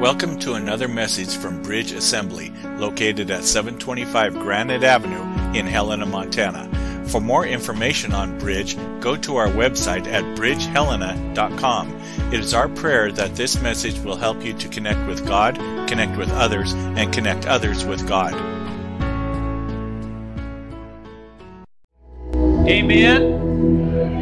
Welcome to another message from Bridge Assembly, located at 725 Granite Avenue in Helena, Montana. For more information on Bridge, go to our website at bridgehelena.com. It is our prayer that this message will help you to connect with God, connect with others, and connect others with God. Amen.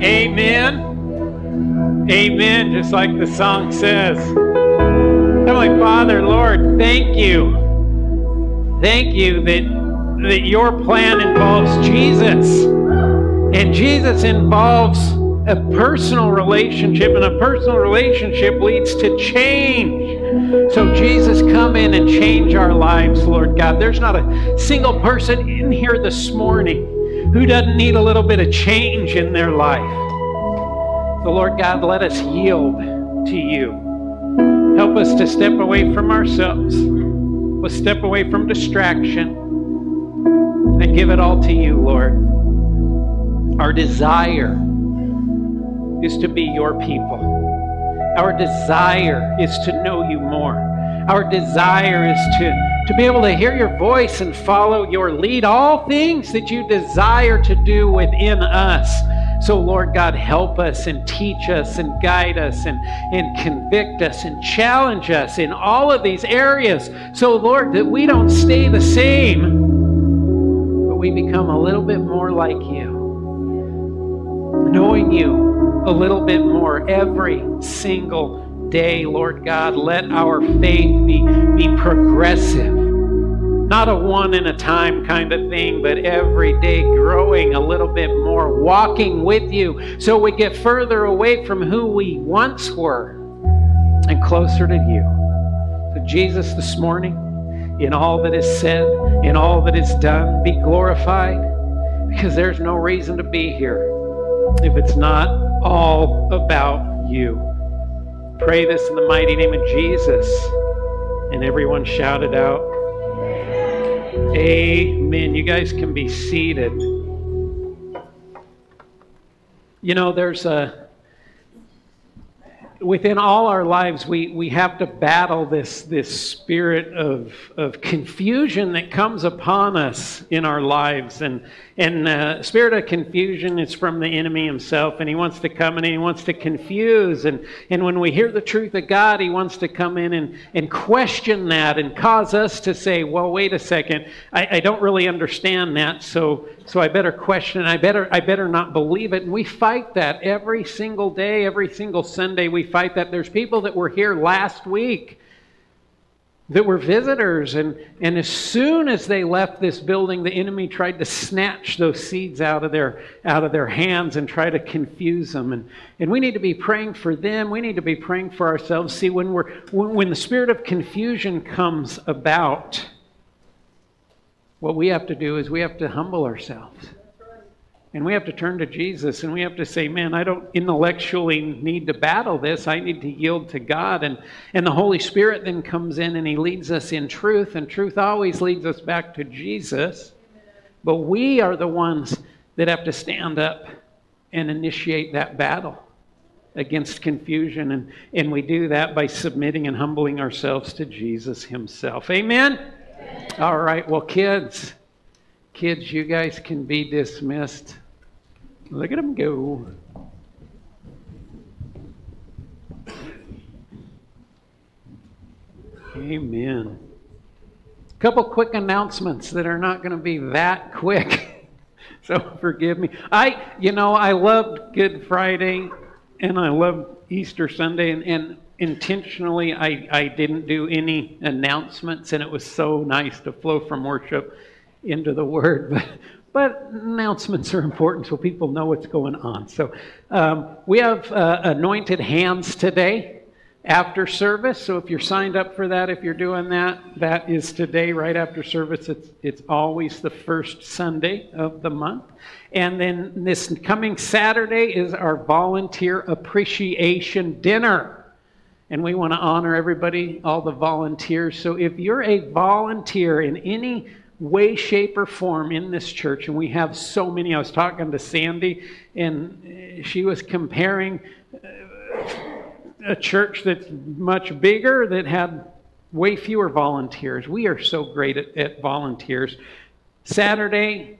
Amen. Amen. Just like the song says. Heavenly Father, Lord, thank you. Thank you that your plan involves Jesus. And Jesus involves a personal relationship, and a personal relationship leads to change. So Jesus, come in and change our lives, Lord God. There's not a single person in here this morning who doesn't need a little bit of change in their life. So Lord God, let us yield to you. Help us to step away from ourselves. Let's step away from distraction and give it all to you, Lord. Our desire is to be your people. Our desire is to know you more. Our desire is to be able to hear your voice and follow your lead. All things that you desire to do within us. So, Lord God, help us and teach us and guide us and convict us and challenge us in all of these areas. So, Lord, that we don't stay the same, but we become a little bit more like you. Knowing you a little bit more every single day, Lord God. Let our faith be progressive. Not a one in a time kind of thing, but every day growing a little bit more, walking with you so we get further away from who we once were and closer to you. So Jesus, this morning, in all that is said, in all that is done, be glorified, because there's no reason to be here if it's not all about you. Pray this in the mighty name of Jesus. And everyone shouted out, Amen. You guys can be seated. You know, there's within all our lives, we have to battle this spirit of confusion that comes upon us in our lives. And spirit of confusion is from the enemy himself, and he wants to come in and he wants to confuse. And when we hear the truth of God, he wants to come in and question that and cause us to say, well, wait a second, I don't really understand that, so I better question it. I better not believe it. And we fight that every single day, every single Sunday. We fight that. There's people that were here last week that were visitors, and as soon as they left this building, the enemy tried to snatch those seeds out of their hands and try to confuse them. And we need to be praying for them. We need to be praying for ourselves. See, when the spirit of confusion comes about, what we have to do is we have to humble ourselves. And we have to turn to Jesus, and we have to say, man, I don't intellectually need to battle this. I need to yield to God. And the Holy Spirit then comes in and he leads us in truth, and truth always leads us back to Jesus. But we are the ones that have to stand up and initiate that battle against confusion. And we do that by submitting and humbling ourselves to Jesus himself. Amen? All right, well, kids, you guys can be dismissed. Look at them go. Amen. A couple quick announcements that are not going to be that quick, so forgive me. I loved Good Friday, and I loved Easter Sunday, and intentionally I didn't do any announcements, and it was so nice to flow from worship into the Word, but announcements are important so people know what's going on. So we have anointed hands today after service. So if you're signed up for that, if you're doing that, that is today right after service. It's always the first Sunday of the month. And then this coming Saturday is our volunteer appreciation dinner. And we want to honor everybody, all the volunteers. So if you're a volunteer in any way, shape, or form in this church, and we have so many. I was talking to Sandy, and she was comparing a church that's much bigger, that had way fewer volunteers. We are so great at volunteers. Saturday,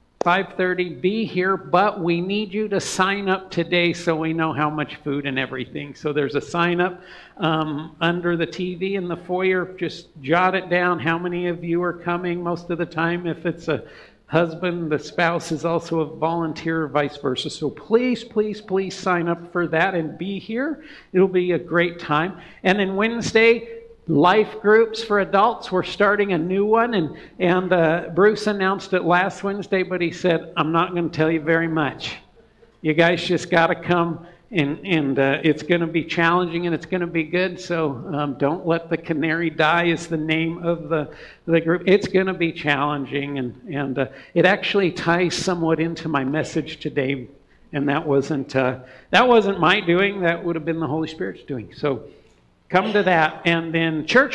5:30, be here, but we need you to sign up today so we know how much food and everything. So there's a sign up under the TV in the foyer. Just jot it down. How many of you are coming? Most of the time, if it's a husband, the spouse is also a volunteer, or vice versa. So please, please, please sign up for that and be here. It'll be a great time. And then Wednesday, life groups for adults. We're starting a new one, and Bruce announced it last Wednesday, but he said, I'm not going to tell you very much. You guys just got to come, and it's going to be challenging, and it's going to be good, so don't let the canary die is the name of the group. It's going to be challenging, and it actually ties somewhat into my message today, and that wasn't my doing. That would have been the Holy Spirit's doing. So come to that. And then Church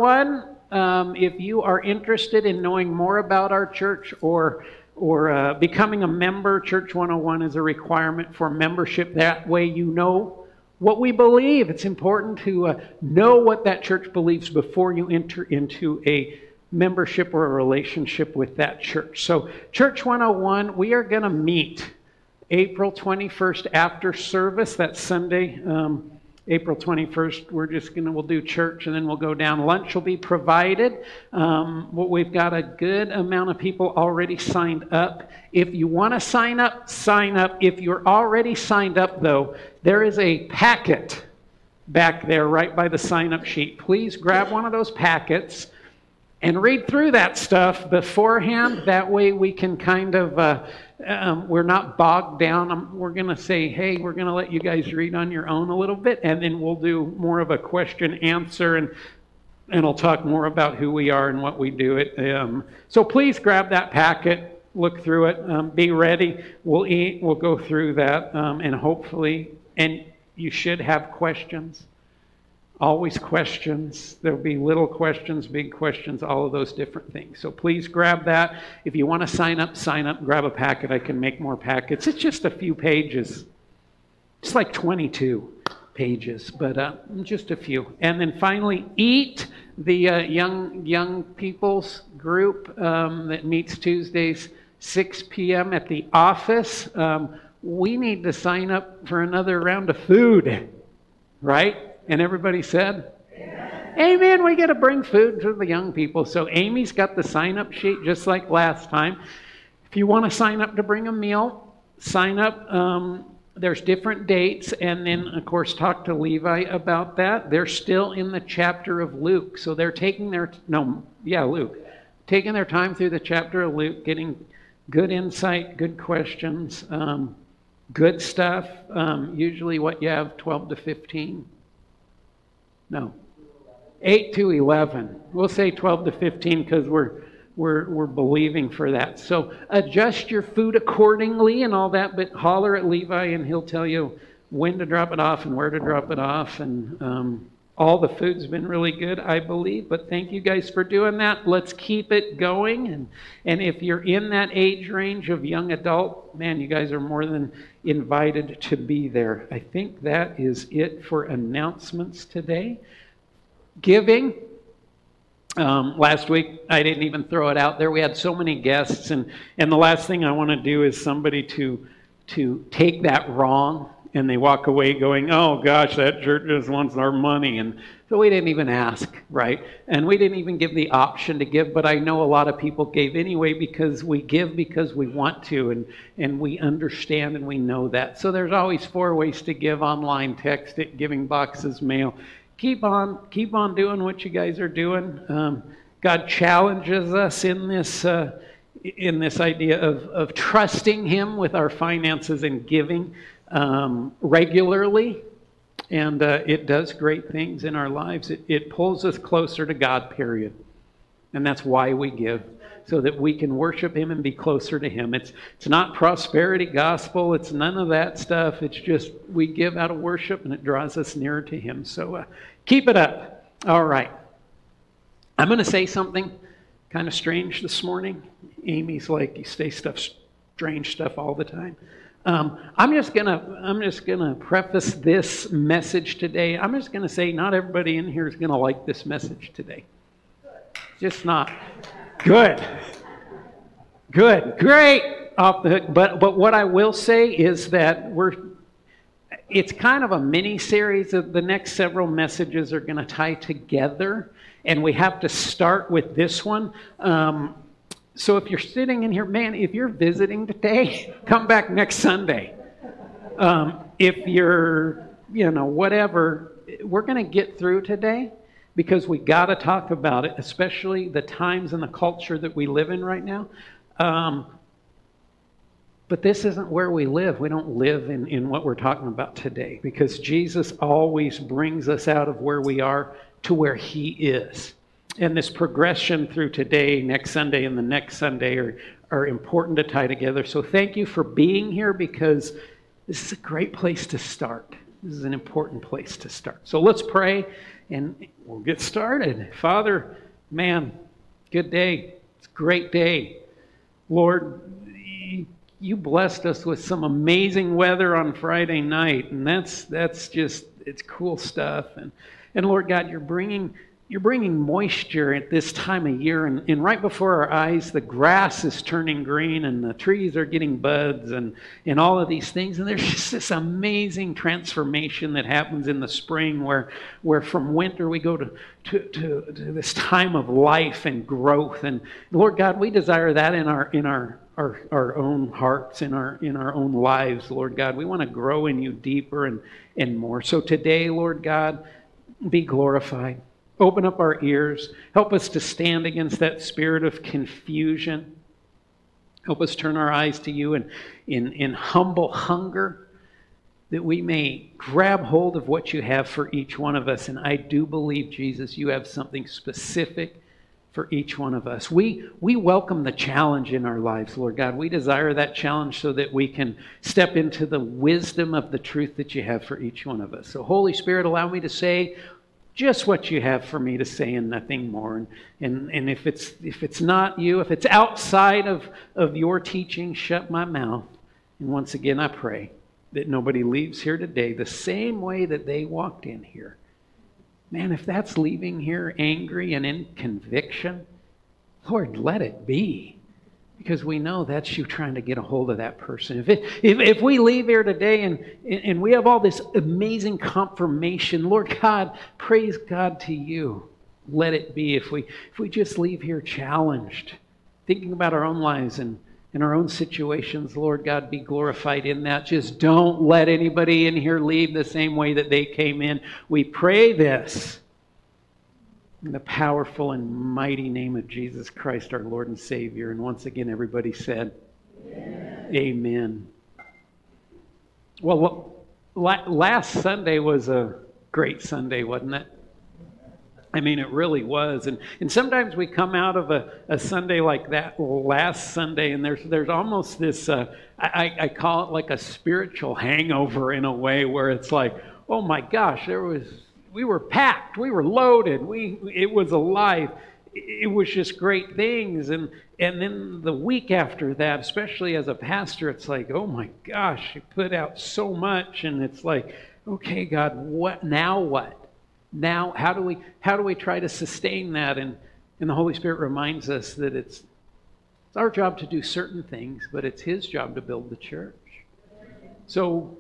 101, if you are interested in knowing more about our church or becoming a member, Church 101 is a requirement for membership. That way you know what we believe. It's important to know what that church believes before you enter into a membership or a relationship with that church. So Church 101, we are going to meet April 21st after service. That's Sunday. April 21st, we'll do church, and then we'll go down. Lunch will be provided. We've got a good amount of people already signed up. If you want to sign up, sign up. If you're already signed up, though, there is a packet back there right by the sign-up sheet. Please grab one of those packets and read through that stuff beforehand. That way we can kind of, we're not bogged down. We're going to say, hey, we're going to let you guys read on your own a little bit, and then we'll do more of a question answer, and I'll talk more about who we are and what we do. So please grab that packet, look through it, be ready. We'll eat, we'll go through that, and hopefully, and you should have questions. Always questions. There'll be little questions, big questions, all of those different things. So please grab that. If you want to sign up, grab a packet. I can make more packets. It's just a few pages. It's like 22 pages, but just a few. And then finally, EAT, the young people's group that meets Tuesdays, 6 p.m. at the office. We need to sign up for another round of food, right? And everybody said, Amen. Amen. We got to bring food to the young people. So Amy's got the sign-up sheet just like last time. If you want to sign up to bring a meal, sign up. There's different dates. And then, of course, talk to Levi about that. They're still in the chapter of Luke. So they're taking Luke. Taking their time through the chapter of Luke, getting good insight, good questions, good stuff. Usually what you have, 12 to 15. No, 8 to 11. We'll say 12 to 15 because we're believing for that. So adjust your food accordingly and all that, but holler at Levi and he'll tell you when to drop it off and where to drop it off. And all the food's been really good, I believe. But thank you guys for doing that. Let's keep it going. And if you're in that age range of young adult, man, you guys are more than invited to be there. I think that is it for announcements today. Giving. Last week, I didn't even throw it out there. We had so many guests. And the last thing I want to do is somebody to take that wrong. And they walk away going, oh gosh, that church just wants our money. And so we didn't even ask, right? And we didn't even give the option to give, but I know a lot of people gave anyway because we give because we want to, and we understand and we know that. So there's always 4 ways to give: online, text it, giving boxes, mail. Keep on doing what you guys are doing. God challenges us in this idea of trusting Him with our finances and giving regularly, and it does great things in our lives. It pulls us closer to God, period. And that's why we give, so that we can worship Him and be closer to Him. It's not prosperity gospel. It's none of that stuff. It's just we give out of worship, and it draws us nearer to Him. So keep it up. All right. I'm going to say something kind of strange this morning. Amy's like, you say strange stuff all the time. I'm just gonna preface this message today. I'm just gonna say not everybody in here is gonna like this message today. Just not. Good, great. Off the hook. But what I will say is that it's kind of a mini series. The next several messages are going to tie together, and we have to start with this one. So if you're sitting in here, man, if you're visiting today, come back next Sunday. If you're, whatever, we're going to get through today because we got to talk about it, especially the times and the culture that we live in right now. But this isn't where we live. We don't live in what we're talking about today because Jesus always brings us out of where we are to where He is. And this progression through today, next Sunday, and the next Sunday are important to tie together. So thank you for being here because this is a great place to start. This is an important place to start. So let's pray and we'll get started. Father, man, good day. It's a great day. Lord, you blessed us with some amazing weather on Friday night, and that's just, it's cool stuff. And Lord God, you're bringing moisture at this time of year, and right before our eyes, the grass is turning green, and the trees are getting buds, and all of these things. And there's just this amazing transformation that happens in the spring, where from winter we go to this time of life and growth. And Lord God, we desire that in our own hearts, in our own lives, Lord God. We want to grow in you deeper and more. So today, Lord God, be glorified. Open up our ears. Help us to stand against that spirit of confusion. Help us turn our eyes to you in humble hunger, that we may grab hold of what you have for each one of us. And I do believe, Jesus, you have something specific for each one of us. We welcome the challenge in our lives, Lord God. We desire that challenge so that we can step into the wisdom of the truth that you have for each one of us. So Holy Spirit, allow me to say just what you have for me to say and nothing more. And if it's not you, if it's outside of your teaching, shut my mouth. And once again, I pray that nobody leaves here today the same way that they walked in here. Man, if that's leaving here angry and in conviction, Lord, let it be. Because we know that's you trying to get a hold of that person. If we leave here today and we have all this amazing confirmation, Lord God, praise God to you. Let it be. If we just leave here challenged, thinking about our own lives and our own situations, Lord God, be glorified in that. Just don't let anybody in here leave the same way that they came in. We pray this in the powerful and mighty name of Jesus Christ, our Lord and Savior. And once again, everybody said, Amen. Amen. Well, last Sunday was a great Sunday, wasn't it? I mean, it really was. And sometimes we come out of a Sunday like that last Sunday, and there's almost this, I call it like a spiritual hangover in a way, where it's like, oh my gosh, we were packed, we were loaded, it was alive. It was just great things. And then the week after that, especially as a pastor, it's like, oh my gosh, you put out so much, and it's like, okay, God, what? Now, how do we try to sustain that? And the Holy Spirit reminds us that it's our job to do certain things, but it's His job to build the church. So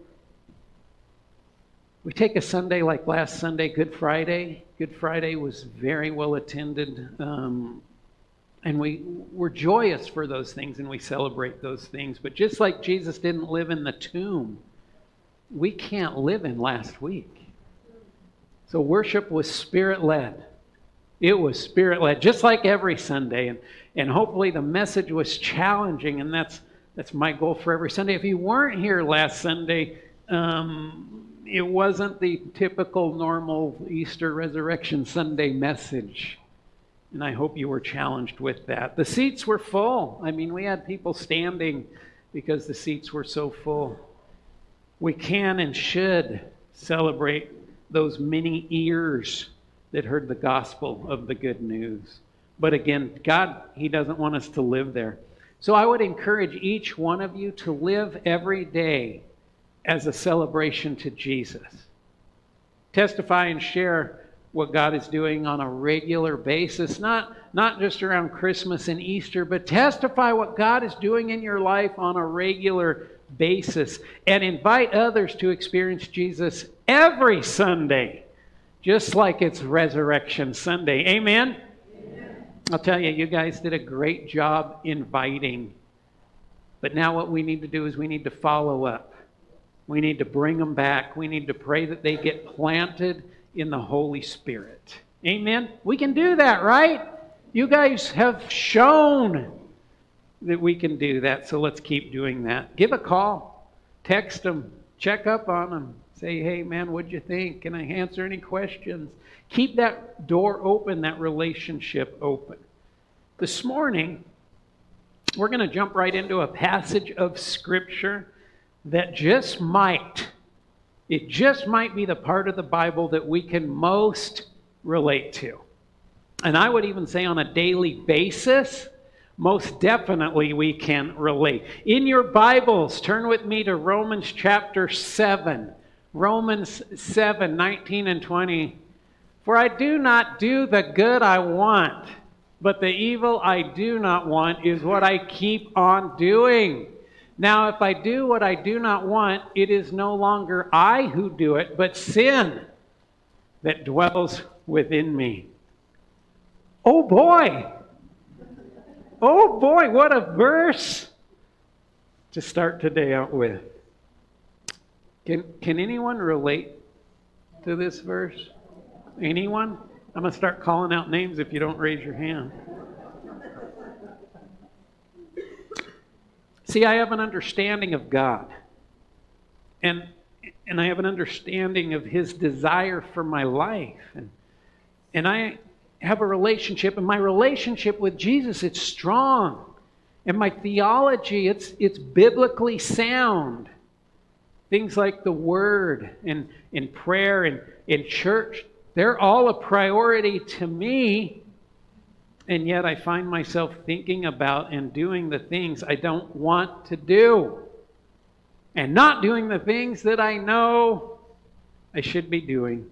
we take a Sunday like last Sunday, Good Friday. Good Friday was very well attended, and we're joyous for those things, and we celebrate those things. But just like Jesus didn't live in the tomb, we can't live in last week. So worship was Spirit-led. It was Spirit-led, just like every Sunday. And hopefully the message was challenging, and that's my goal for every Sunday. If you weren't here last Sunday, it wasn't the typical normal Easter Resurrection Sunday message. And I hope you were challenged with that. The seats were full. I mean, we had people standing because the seats were so full. We can and should celebrate those many ears that heard the gospel of the good news. But again, God, He doesn't want us to live there. So I would encourage each one of you to live every day as a celebration to Jesus. Testify and share what God is doing on a regular basis, not just around Christmas and Easter, but testify what God is doing in your life on a regular basis, and invite others to experience Jesus every Sunday, just like it's Resurrection Sunday. Amen? Amen. I'll tell you, you guys did a great job inviting, but now what we need to do is we need to follow up. We need to bring them back. We need to pray that they get planted in the Holy Spirit. Amen? We can do that, right? You guys have shown that we can do that, so let's keep doing that. Give a call. Text them. Check up on them. Say, hey, man, what'd you think? Can I answer any questions? Keep that door open, that relationship open. This morning, we're going to jump right into a passage of Scripture that just might be the part of the Bible that we can most relate to. And I would even say on a daily basis, most definitely we can relate. In your Bibles, turn with me to Romans chapter 7. Romans 7, 19 and 20. For I do not do the good I want, but the evil I do not want is what I keep on doing. Now, if I do what I do not want, it is no longer I who do it, but sin that dwells within me. Oh boy! Oh boy, what a verse to start today out with. Can anyone relate to this verse? Anyone? I'm going to start calling out names if you don't raise your hand. See, I have an understanding of God. And I have an understanding of His desire for my life. And I have a relationship, and my relationship with Jesus, it's strong. And my theology, it's biblically sound. Things like the Word and in prayer and in church, they're all a priority to me. And yet I find myself thinking about and doing the things I don't want to do. And not doing the things that I know I should be doing.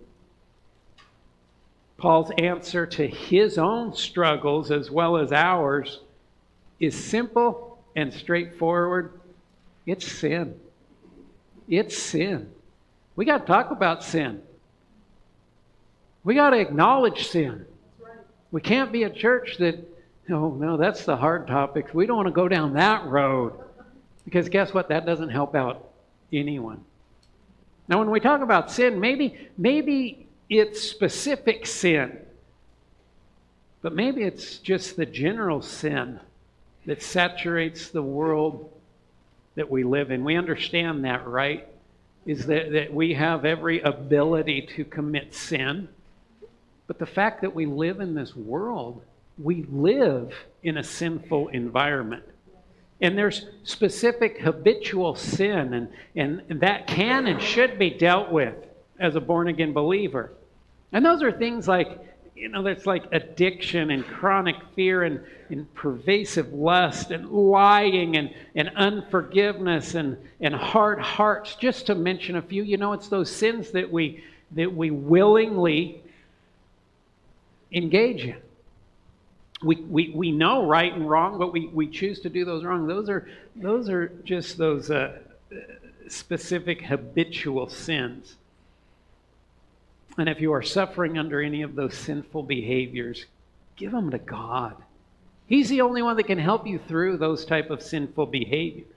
Paul's answer to his own struggles as well as ours is simple and straightforward. It's sin. It's sin. We got to talk about sin. We got to acknowledge sin. We can't be a church that, no, that's the hard topics. We don't want to go down that road. Because guess what? That doesn't help out anyone. Now, when we talk about sin, maybe it's specific sin. But maybe it's just the general sin that saturates the world that we live in. We understand that, right? Is that we have every ability to commit sin. But the fact that we live in this world, we live in a sinful environment. And there's specific habitual sin, and that can and should be dealt with as a born-again believer. And those are things like, that's like addiction and chronic fear and pervasive lust and lying and unforgiveness and hard hearts, just to mention a few. It's those sins that we willingly engage in. We know right and wrong, but we choose to do those wrong. Those are just those specific habitual sins. And if you are suffering under any of those sinful behaviors, give them to God. He's the only one that can help you through those type of sinful behaviors.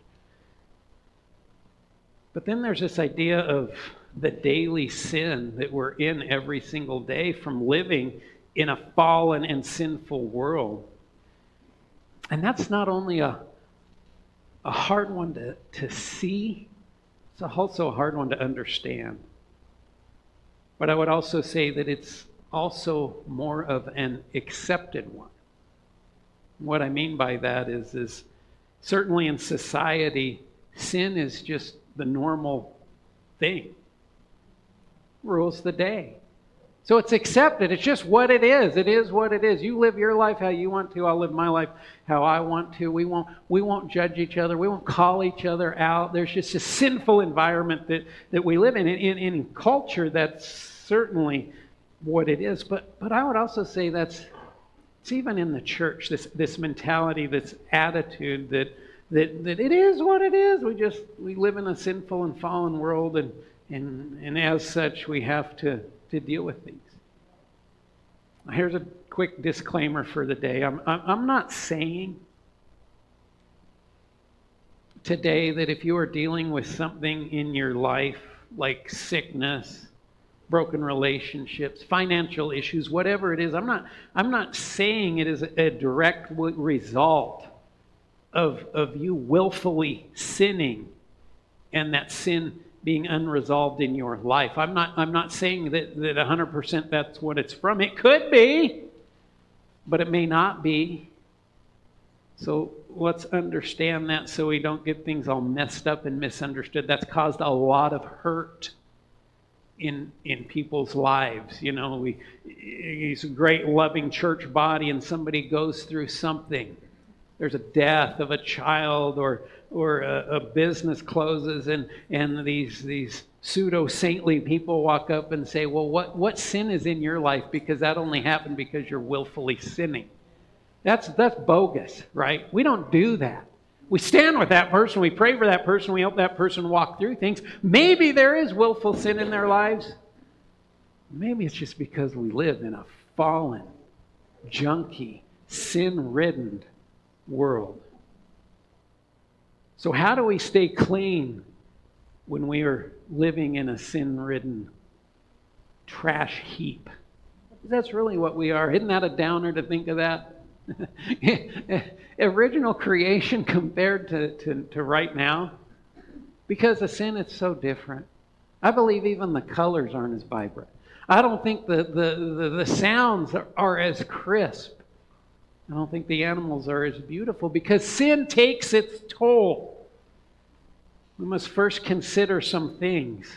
But then there's this idea of the daily sin that we're in every single day from living in a fallen and sinful world. And that's not only a hard one to see, it's also a hard one to understand. But I would also say that it's also more of an accepted one. What I mean by that is certainly in society, sin is just the normal thing. Rules the day. So it's accepted. It's just what it is. It is what it is. You live your life how you want to. I'll live my life how I want to. We won't judge each other. We won't call each other out. There's just a sinful environment that we live in. In culture, that's certainly what it is. But I would also say it's even in the church, this mentality, this attitude that it is what it is. We live in a sinful and fallen world, and as such, we have to deal with these. Here's a quick disclaimer for the day. I'm not saying today that if you are dealing with something in your life like sickness, broken relationships, financial issues, whatever it is, I'm not saying it is a direct result of you willfully sinning and that sin being unresolved in your life. I'm not saying that 100% that's what it's from. It could be, but it may not be. So let's understand that so we don't get things all messed up and misunderstood. That's caused a lot of hurt in people's lives. You know, it's a great loving church body and somebody goes through something. There's a death of a child or a business closes and these pseudo-saintly people walk up and say, well, what sin is in your life? Because that only happened because you're willfully sinning. That's bogus, right? We don't do that. We stand with that person. We pray for that person. We help that person walk through things. Maybe there is willful sin in their lives. Maybe it's just because we live in a fallen, junky, sin-ridden world. So how do we stay clean when we are living in a sin-ridden trash heap? That's really what we are. Isn't that a downer to think of that? Original creation compared to right now, because of sin, it's so different. I believe even the colors aren't as vibrant. I don't think the sounds are as crisp. I don't think the animals are as beautiful because sin takes its toll. We must first consider some things.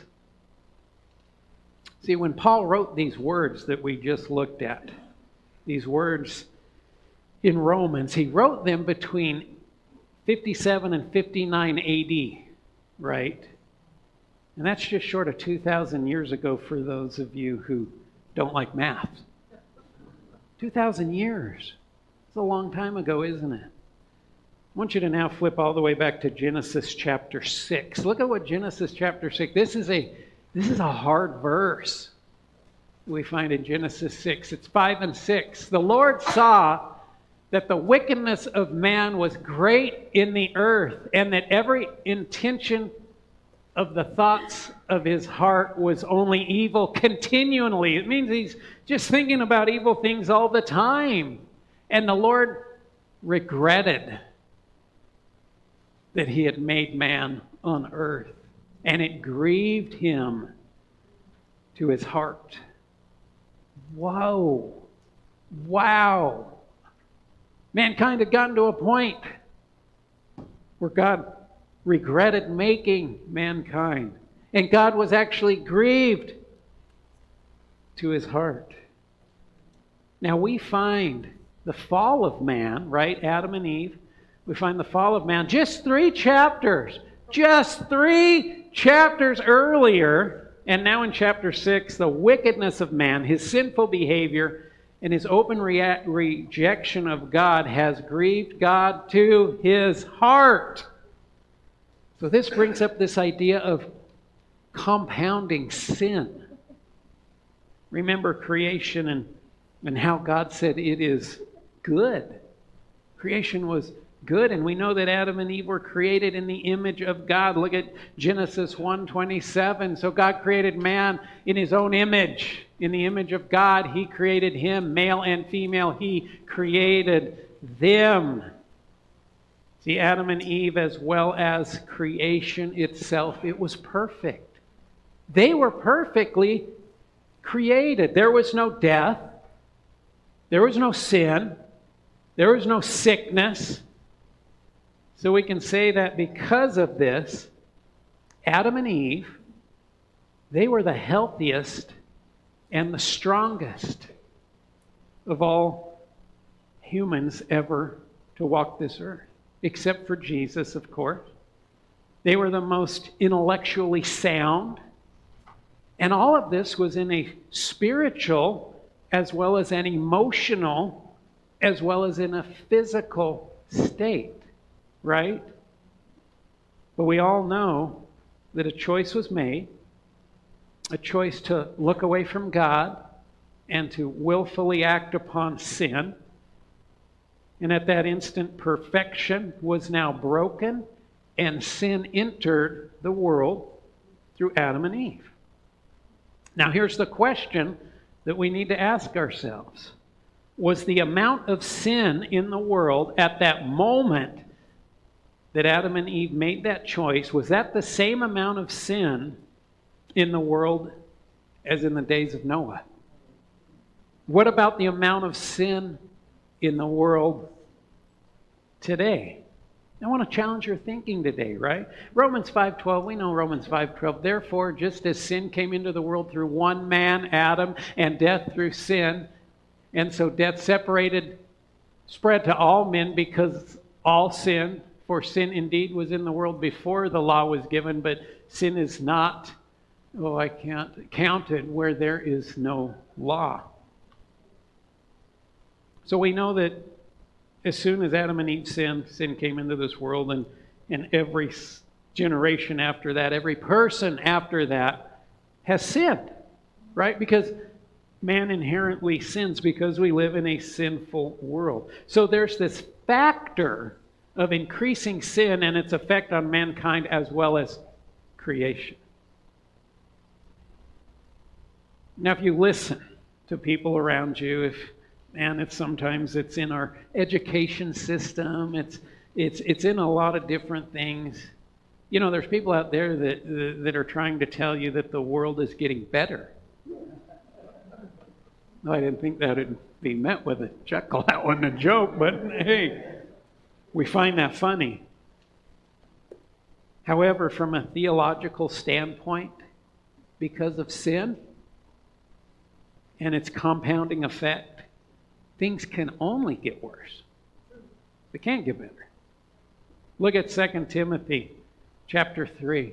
See, when Paul wrote these words that we just looked at, these words in Romans, he wrote them between 57 and 59 AD, right? And that's just short of 2,000 years ago for those of you who don't like math. 2,000 years. It's a long time ago, isn't it? I want you to now flip all the way back to Genesis chapter 6. Look at what Genesis chapter 6, this is a hard verse we find in Genesis 6. It's 5 and 6. The Lord saw that the wickedness of man was great in the earth, and that every intention of the thoughts of his heart was only evil continually. It means he's just thinking about evil things all the time. And the Lord regretted that he had made man on earth, and it grieved him to his heart. Whoa. Wow. Mankind had gotten to a point where God regretted making mankind. And God was actually grieved to his heart. Now we find the fall of man, right? Adam and Eve. We find the fall of man just 3 chapters. Just 3 chapters earlier. And now in chapter 6, the wickedness of man, his sinful behavior, and his open rejection of God has grieved God to his heart. So this brings up this idea of compounding sin. Remember creation and how God said it is good. Creation was good, and we know that Adam and Eve were created in the image of God. Look at Genesis 1:27. So God created man in his own image. In the image of God, he created him. Male and female, he created them. See, Adam and Eve, as well as creation itself, it was perfect. They were perfectly created. There was no death. There was no sin. There was no sickness. So we can say that because of this, Adam and Eve, they were the healthiest and the strongest of all humans ever to walk this earth, except for Jesus, of course. They were the most intellectually sound. And all of this was in a spiritual as well as an emotional as well as in a physical state, right? But we all know that a choice was made, a choice to look away from God and to willfully act upon sin. And at that instant, perfection was now broken, and sin entered the world through Adam and Eve. Now, here's the question that we need to ask ourselves. Was the amount of sin in the world at that moment that Adam and Eve made that choice, was that the same amount of sin in the world as in the days of Noah? What about the amount of sin in the world today? I want to challenge your thinking today, right? Romans 5:12, we know Romans 5:12. Therefore, just as sin came into the world through one man, Adam, and death through sin, and so death spread to all men because all sin, for sin indeed was in the world before the law was given, but sin is not, counted where there is no law. So we know that as soon as Adam and Eve sinned, sin came into this world, and every generation after that, every person after that has sinned, right? Because man inherently sins because we live in a sinful world. So there's this factor of increasing sin and its effect on mankind as well as creation. Now, if you listen to people around you, sometimes it's in our education system, it's in a lot of different things. You know, there's people out there that are trying to tell you that the world is getting better. I didn't think that would be met with a chuckle. That wasn't a joke, but hey, we find that funny. However, from a theological standpoint, because of sin and its compounding effect, things can only get worse. They can't get better. Look at 2 Timothy chapter 3,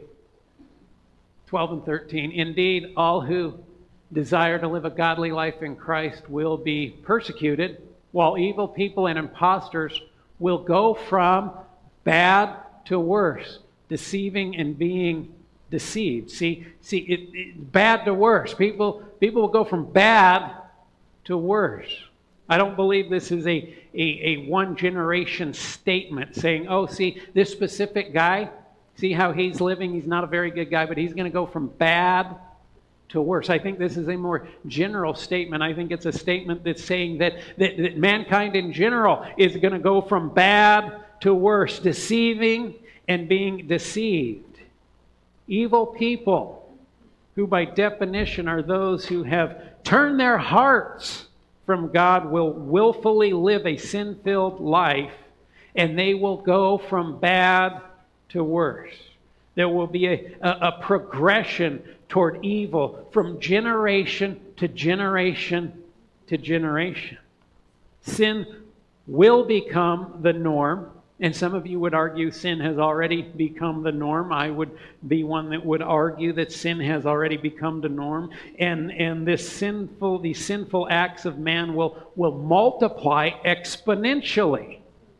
12 and 13. Indeed, all who desire to live a godly life in Christ will be persecuted, while evil people and impostors will go from bad to worse, deceiving and being deceived. See, bad to worse. People will go from bad to worse. I don't believe this is a one generation statement saying, oh, see, this specific guy, see how he's living, he's not a very good guy, but he's going to go from bad to worse. I think this is a more general statement. I think it's a statement that's saying that mankind in general is going to go from bad to worse, deceiving and being deceived. Evil people, who by definition are those who have turned their hearts from God, will willfully live a sin-filled life, and they will go from bad to worse. There will be a progression toward evil from generation to generation to generation. Sin will become the norm, and some of you would argue sin has already become the norm. I would be one that would argue that sin has already become the norm, and these sinful acts of man will multiply exponentially.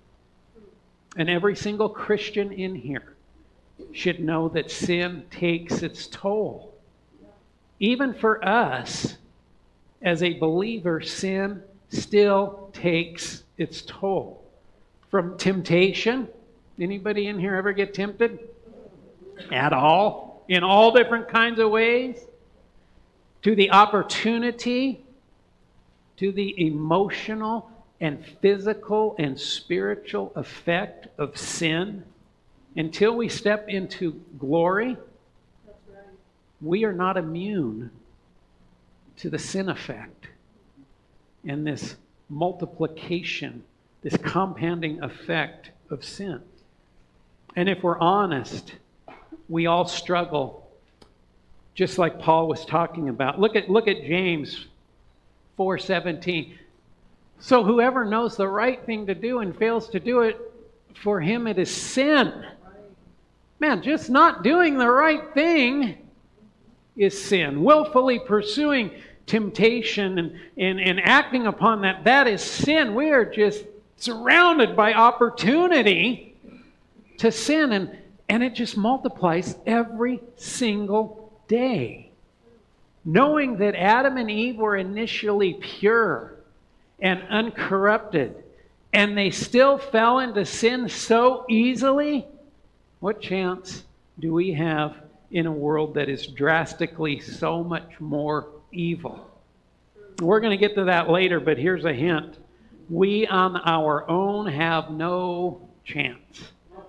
And every single Christian in here should know that sin takes its toll. Even for us, as a believer, sin still takes its toll. From temptation, anybody in here ever get tempted? At all? In all different kinds of ways? To the opportunity, to the emotional and physical and spiritual effect of sin. Until we step into glory, we are not immune to the sin effect and this multiplication, this compounding effect of sin. And if we're honest, we all struggle just like Paul was talking about. Look at James 4:17. So whoever knows the right thing to do and fails to do it, for him it is sin. Man, just not doing the right thing is sin. Willfully pursuing temptation and acting upon that is sin. We are just surrounded by opportunity to sin, and it just multiplies every single day. Knowing that Adam and Eve were initially pure and uncorrupted, and they still fell into sin so easily, what chance do we have in a world that is drastically so much more evil? We're going to get to that later, but here's a hint. We on our own have no chance.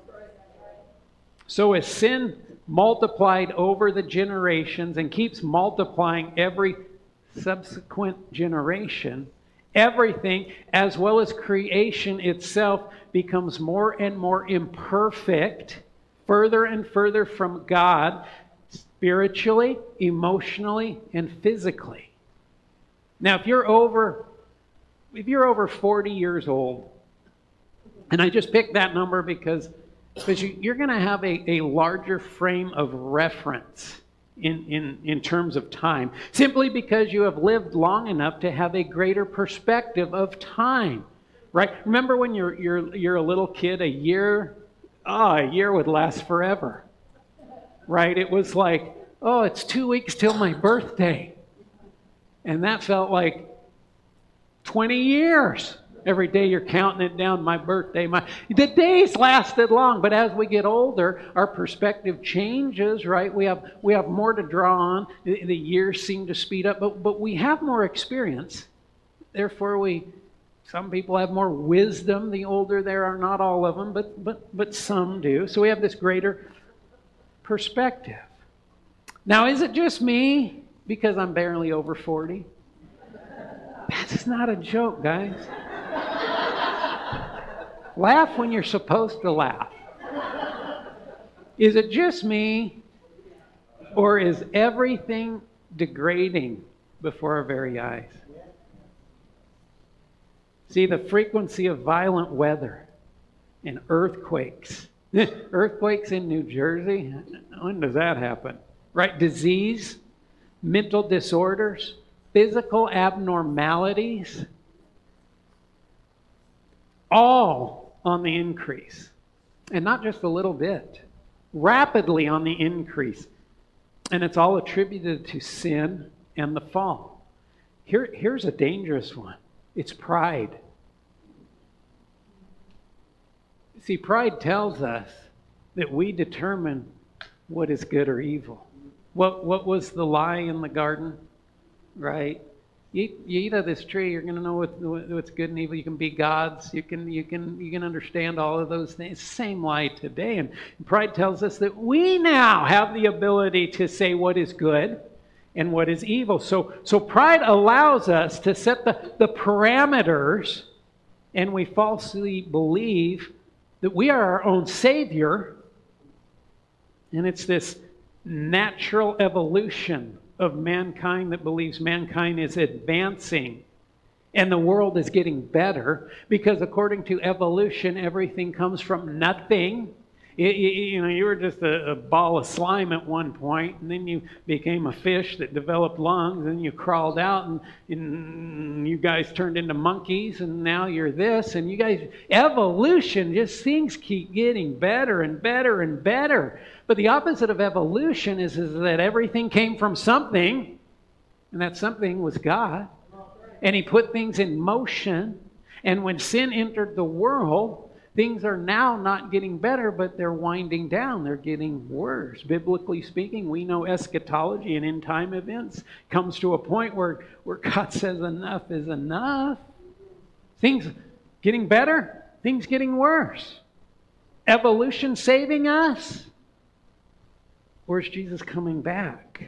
So as sin multiplied over the generations and keeps multiplying every subsequent generation, everything, as well as creation itself, becomes more and more imperfect, further and further from God, spiritually, emotionally, and physically. Now, if you're over 40 years old, and I just picked that number because you're going to have a larger frame of reference in terms of time, simply because you have lived long enough to have a greater perspective of time, right? Remember when you're a little kid, a year would last forever, right? It was like, oh, it's 2 weeks till my birthday, and that felt like 20 years. Every day you're counting it down, my birthday. The days lasted long, but as we get older, our perspective changes, right? We have more to draw on. The years seem to speed up, but we have more experience. Therefore, some people have more wisdom the older they are. Not all of them, but some do. So we have this greater perspective. Now, is it just me because I'm barely over 40? That's not a joke, guys. Laugh when you're supposed to laugh. Is it just me, or is everything degrading before our very eyes? See, the frequency of violent weather and earthquakes. Earthquakes in New Jersey, when does that happen? Right? Disease, mental disorders, physical abnormalities, all on the increase. And not just a little bit, rapidly on the increase. And it's all attributed to sin and the fall. Here's a dangerous one. It's pride. See, pride tells us that we determine what is good or evil. What was the lie in the garden? Right? You eat of this tree, you're going to know what's good and evil. You can be gods. You can understand all of those things. Same lie today. And pride tells us that we now have the ability to say what is good and what is evil. So pride allows us to set the parameters, and we falsely believe that we are our own savior. And it's this natural evolution of mankind that believes mankind is advancing and the world is getting better, because according to evolution, everything comes from nothing. You were just a ball of slime at one point, and then you became a fish that developed lungs, and you crawled out, and you guys turned into monkeys, and now you're this, and you guys, evolution, just things keep getting better and better and better. But the opposite of evolution is that everything came from something, and that something was God. And He put things in motion. And when sin entered the world, things are now not getting better, but they're winding down. They're getting worse. Biblically speaking, we know eschatology and end-time events comes to a point where God says enough is enough. Things getting better, things getting worse. Evolution saving us. Where's Jesus coming back?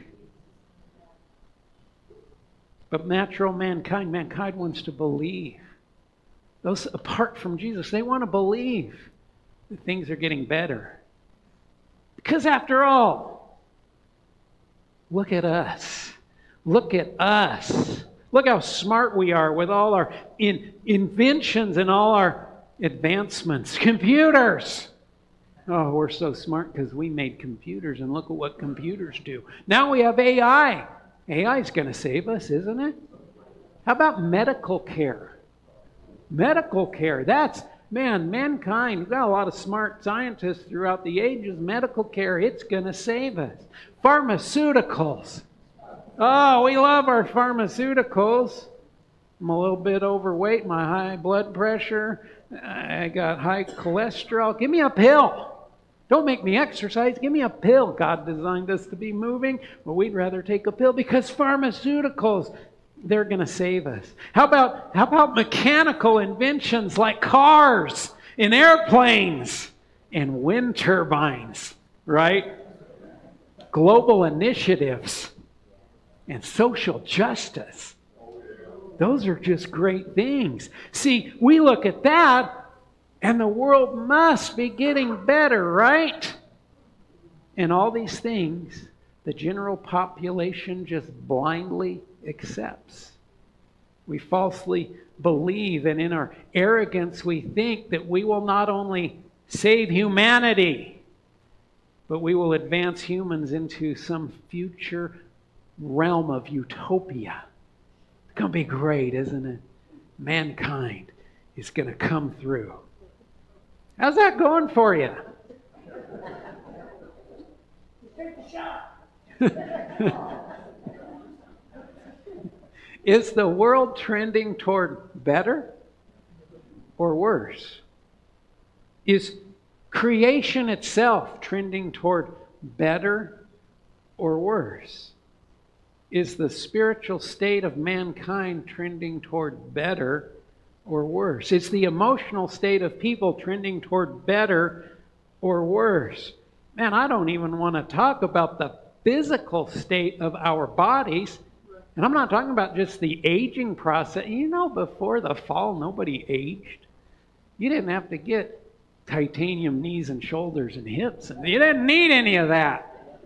But natural mankind wants to believe. Those apart from Jesus, they want to believe that things are getting better. Because after all, Look at us. Look at us. Look how smart we are with all our inventions and all our advancements. Computers. Oh, we're so smart because we made computers, and look at what computers do. Now we have AI. AI is going to save us, isn't it? How about medical care? Medical care. That's, man, mankind. We've got a lot of smart scientists throughout the ages. Medical care, it's going to save us. Pharmaceuticals. Oh, we love our pharmaceuticals. I'm a little bit overweight, my high blood pressure. I got high cholesterol. Give me a pill. Don't make me exercise. Give me a pill. God designed us to be moving, but we'd rather take a pill because pharmaceuticals, they're going to save us. How about mechanical inventions like cars and airplanes and wind turbines, right? Global initiatives and social justice. Those are just great things. See, we look at that and the world must be getting better, right? And all these things, the general population just blindly accepts. We falsely believe, and in our arrogance we think that we will not only save humanity, but we will advance humans into some future realm of utopia. It's going to be great, isn't it? Mankind is going to come through. How's that going for you? Take the shot. Is the world trending toward better or worse? Is creation itself trending toward better or worse? Is the spiritual state of mankind trending toward better or worse? Is the emotional state of people trending toward better or worse? Man, I don't even want to talk about the physical state of our bodies. And I'm not talking about just the aging process. You know, before the fall, nobody aged. You didn't have to get titanium knees and shoulders and hips. You didn't need any of that.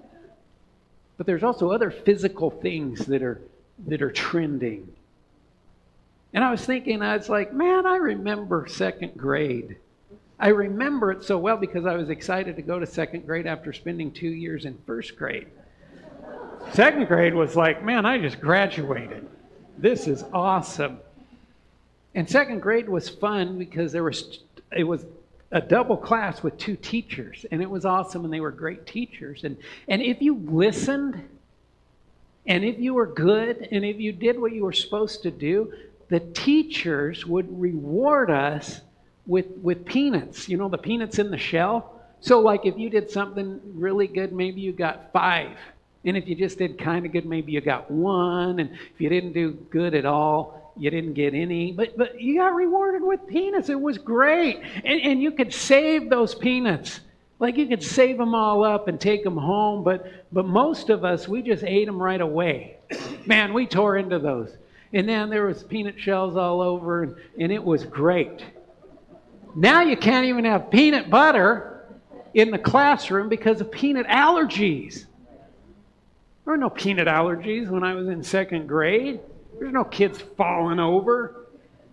But there's also other physical things that are trending. And I was thinking, I was like, man, I remember second grade. I remember it so well because I was excited to go to second grade after spending 2 years in first grade. Second grade was like, man, I just graduated. This is awesome. And second grade was fun because it was a double class with 2 teachers, and it was awesome, and they were great teachers. And if you listened, and if you were good, and if you did what you were supposed to do, the teachers would reward us with peanuts. You know, the peanuts in the shell? So like if you did something really good, maybe you got 5. And if you just did kind of good, maybe you got 1. And if you didn't do good at all, you didn't get any. But you got rewarded with peanuts. It was great. And you could save those peanuts. Like you could save them all up and take them home. But most of us, we just ate them right away. Man, we tore into those. And then there was peanut shells all over. And it was great. Now you can't even have peanut butter in the classroom because of peanut allergies. There were no peanut allergies when I was in second grade. There's no kids falling over.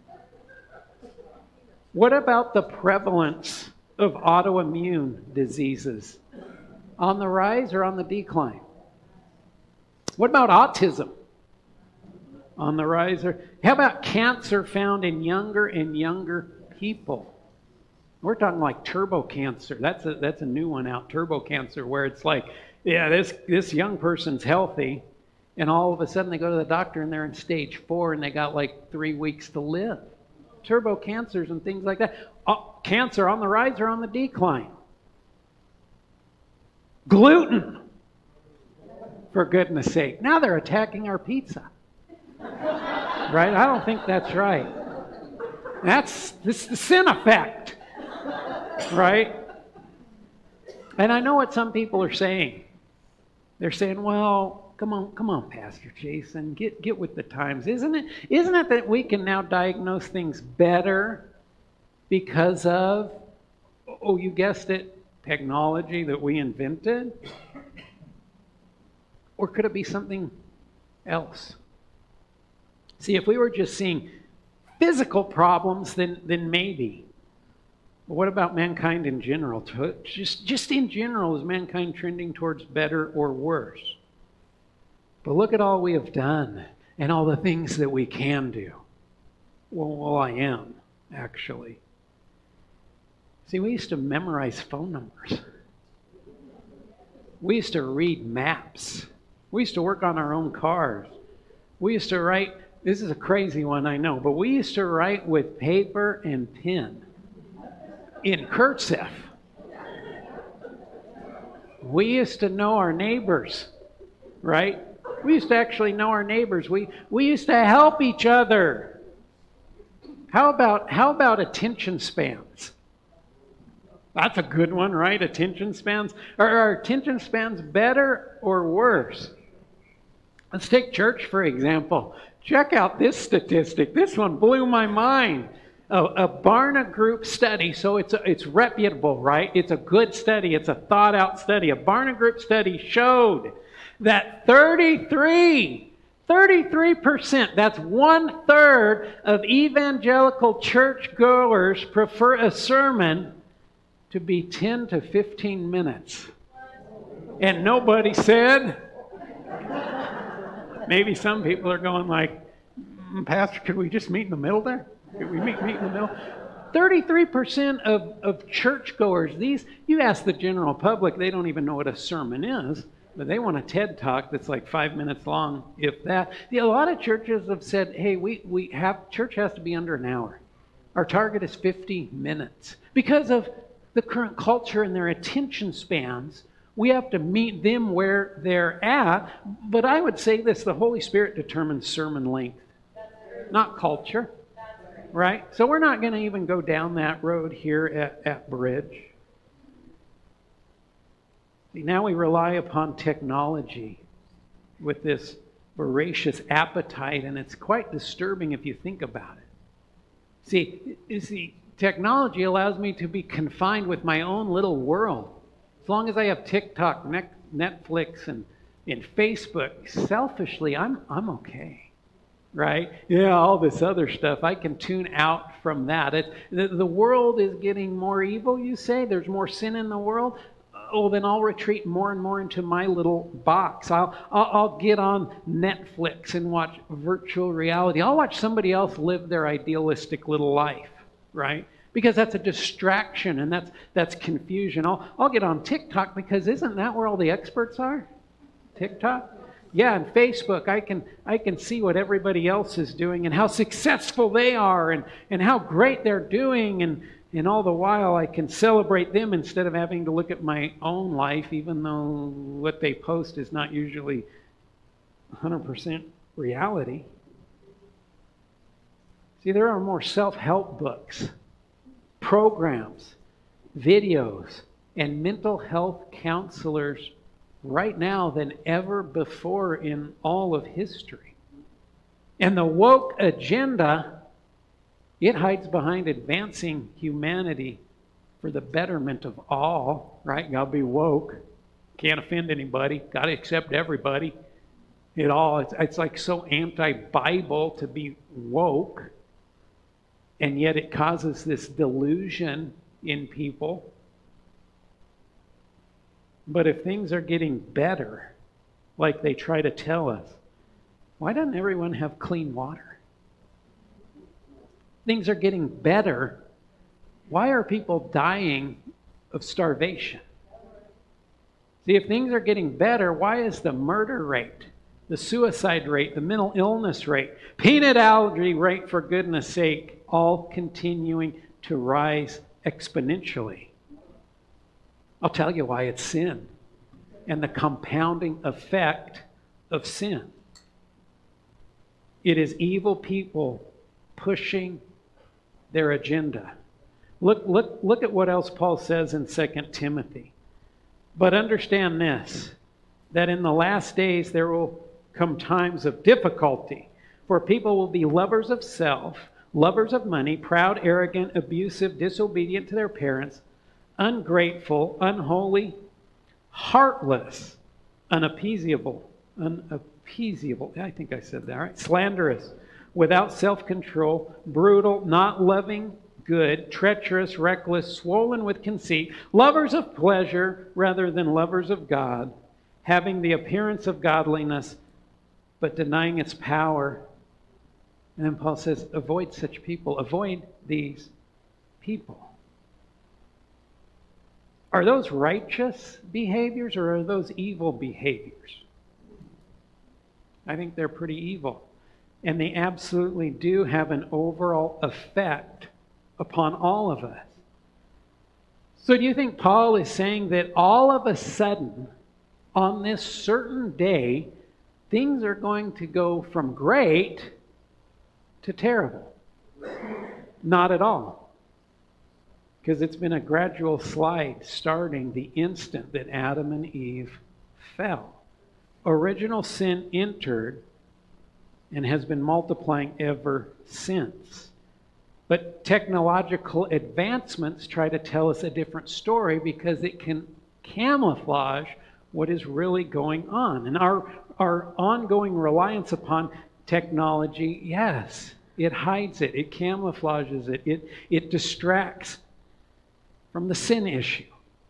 What about the prevalence of autoimmune diseases? On the rise or on the decline? What about autism? On the rise? Or how about cancer found in younger and younger people? We're talking like turbo cancer. That's a new one out, turbo cancer, where it's like, yeah, this young person's healthy, and all of a sudden they go to the doctor and they're in stage 4 and they got like 3 weeks to live. Turbo cancers and things like that. Cancer on the rise or on the decline? Gluten, for goodness sake. Now they're attacking our pizza. Right? I don't think that's right. This is the sin effect. Right? And I know what some people are saying. They're saying, well, come on, Pastor Jason, get with the times. Isn't it that we can now diagnose things better because of, oh, you guessed it, technology that we invented? Or could it be something else? See, if we were just seeing physical problems, then maybe. But what about mankind in general? Just in general, is mankind trending towards better or worse? But look at all we have done and all the things that we can do. Well, I am, actually. See, we used to memorize phone numbers. We used to read maps. We used to work on our own cars. We used to write, this is a crazy one, I know, but we used to write with paper and pen in cursive. We used to know our neighbors, right? We used to actually know our neighbors. We used to help each other. How about attention spans? That's a good one, right? Attention spans. Are our attention spans better or worse? Let's take church, for example. Check out this statistic. This one blew my mind. A Barna Group study, so it's reputable, right? It's a good study. It's a thought-out study. A Barna Group study showed that 33%, that's 1/3 of evangelical churchgoers prefer a sermon to be 10 to 15 minutes. And nobody said. Maybe some people are going like, Pastor, could we just meet in the middle there? Could we meet in the middle? 33% of churchgoers, you ask the general public, they don't even know what a sermon is, but they want a TED Talk that's like 5 minutes long, if that. A lot of churches have said, hey, church has to be under an hour. Our target is 50 minutes. Because of the current culture and their attention spans, we have to meet them where they're at. But I would say this, the Holy Spirit determines sermon length, not culture, right? So we're not going to even go down that road here at Bridge. See, now we rely upon technology with this voracious appetite, and it's quite disturbing if you think about it. See, technology allows me to be confined with my own little world. As long as I have TikTok, Netflix, and Facebook, selfishly, I'm okay, right? Yeah, all this other stuff, I can tune out from that. The world is getting more evil, you say? There's more sin in the world? Oh, then I'll retreat more and more into my little box. I'll get on Netflix and watch virtual reality. I'll watch somebody else live their idealistic little life, right? Because that's a distraction and that's confusion. I'll get on TikTok because isn't that where all the experts are? TikTok? Yeah, and Facebook, I can see what everybody else is doing and how successful they are and how great they're doing, and all the while I can celebrate them instead of having to look at my own life, even though what they post is not usually 100% reality. See, there are more self-help books, programs, videos, and mental health counselors right now than ever before in all of history. And the woke agenda, it hides behind advancing humanity for the betterment of all, right? Gotta be woke. Can't offend anybody. Gotta accept everybody. It's like so anti-Bible to be woke. And yet it causes this delusion in people. But if things are getting better, like they try to tell us, why doesn't everyone have clean water? Things are getting better. Why are people dying of starvation? See, if things are getting better, why is the murder rate, the suicide rate, the mental illness rate, peanut allergy rate, for goodness sake, all continuing to rise exponentially? I'll tell you why. It's sin and the compounding effect of sin. It is evil people pushing their agenda. Look at what else Paul says in 2 Timothy. But understand this, that in the last days there will come times of difficulty, for people will be lovers of self, lovers of money, proud, arrogant, abusive, disobedient to their parents, ungrateful, unholy, heartless, unappeasable, unappeasable. I think I said that, right? Slanderous, without self-control, brutal, not loving good, treacherous, reckless, swollen with conceit, lovers of pleasure rather than lovers of God, having the appearance of godliness, but denying its power. And then Paul says, avoid such people. Avoid these people. Are those righteous behaviors or are those evil behaviors? I think they're pretty evil. And they absolutely do have an overall effect upon all of us. So do you think Paul is saying that all of a sudden, on this certain day, things are going to go from great to terrible? Not at all. Because it's been a gradual slide starting the instant that Adam and Eve fell. Original sin entered and has been multiplying ever since. But technological advancements try to tell us a different story because it can camouflage what is really going on. And our ongoing reliance upon technology, yes, it hides it, it camouflages it, it distracts from the sin issue.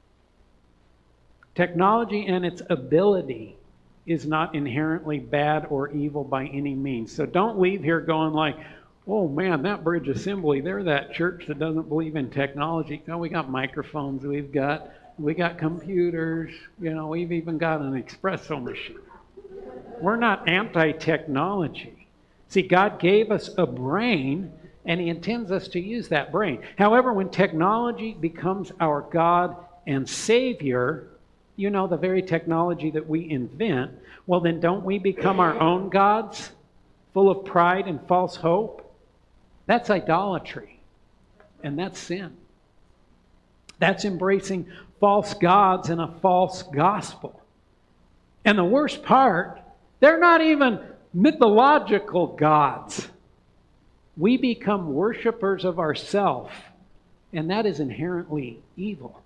Technology and its ability is not inherently bad or evil by any means. So don't leave here going like, oh man, that Bridge Assembly, they're that church that doesn't believe in technology. No, we got microphones, we got computers, we've even got an espresso machine. We're not anti-technology. See, God gave us a brain, and He intends us to use that brain. However, when technology becomes our God and Savior, the very technology that we invent, well then don't we become our own gods, full of pride and false hope? That's idolatry, and that's sin. That's embracing false gods and a false gospel. And the worst part, they're not even mythological gods. We become worshipers of ourselves, and that is inherently evil.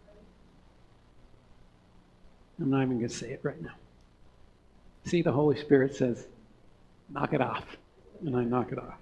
I'm not even going to say it right now. See, the Holy Spirit says, knock it off, and I knock it off.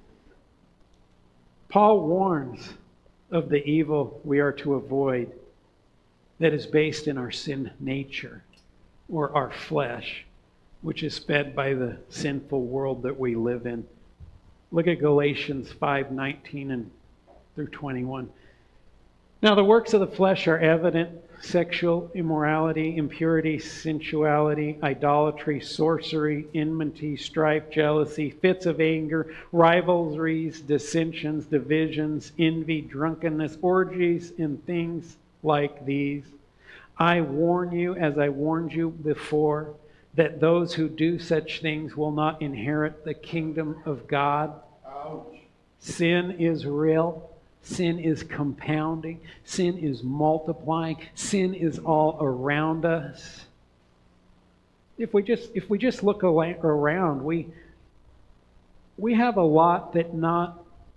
Paul warns of the evil we are to avoid that is based in our sin nature or our flesh, which is fed by the sinful world that we live in. Look at Galatians 5:19 and through 21. Now the works of the flesh are evident: sexual immorality, impurity, sensuality, idolatry, sorcery, enmity, strife, jealousy, fits of anger, rivalries, dissensions, divisions, envy, drunkenness, orgies, and things like these. I warn you, as I warned you before, that those who do such things will not inherit the kingdom of God. Ouch. Sin is real. Sin is compounding. Sin is multiplying. Sin is all around us. If we just look around, we have a lot that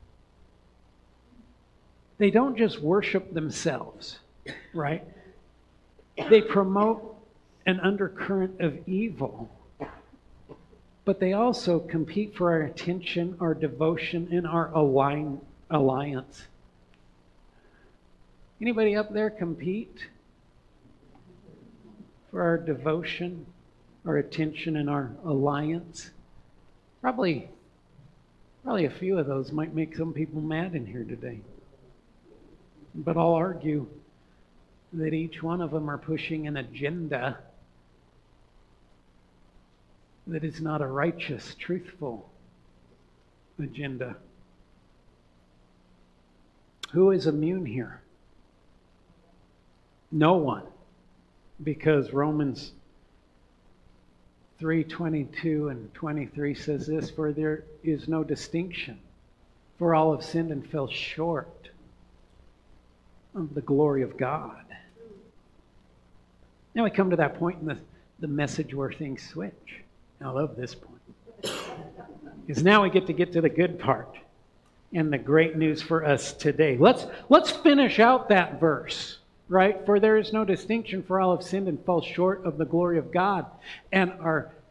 they don't just worship themselves, right? They promote an undercurrent of evil, but they also compete for our attention, our devotion, and our alliance. Anybody up there compete for our devotion, our attention, and our alliance? Probably a few of those might make some people mad in here today. But I'll argue that each one of them are pushing an agenda that is not a righteous, truthful agenda. Who is immune here? No one. Because Romans 3:22 and 23 says this, for there is no distinction, for all have sinned and fell short of the glory of God. Now we come to that point in the message where things switch. I love this point. Because now we get to the good part and the great news for us today. Let's finish out that verse, right? For there is no distinction, for all have sinned and fall short of the glory of God. And our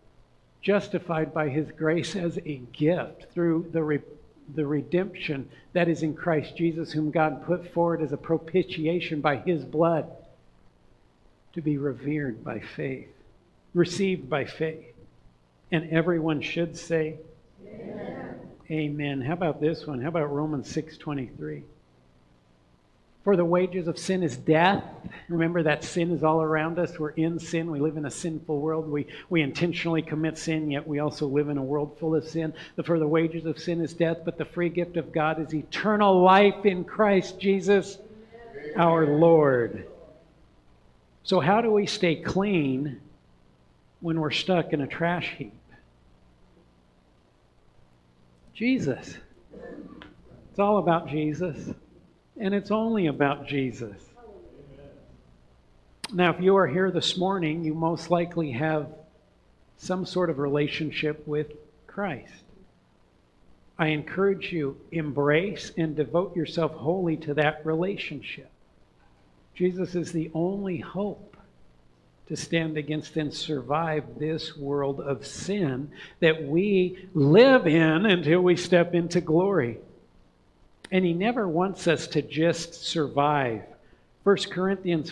justified by His grace as a gift through the redemption that is in Christ Jesus, whom God put forward as a propitiation by His blood, to be revered by faith, received by faith. And everyone should say, Amen. Amen. How about this one? How about Romans 6:23? For the wages of sin is death. Remember that sin is all around us. We're in sin. We live in a sinful world. We intentionally commit sin, yet we also live in a world full of sin. For the wages of sin is death, but the free gift of God is eternal life in Christ Jesus, our Lord. So how do we stay clean when we're stuck in a trash heap? Jesus. It's all about Jesus. And it's only about Jesus. Now, if you are here this morning, you most likely have some sort of relationship with Christ. I encourage you, embrace and devote yourself wholly to that relationship. Jesus is the only hope to stand against and survive this world of sin that we live in until we step into glory. And He never wants us to just survive. 1 Corinthians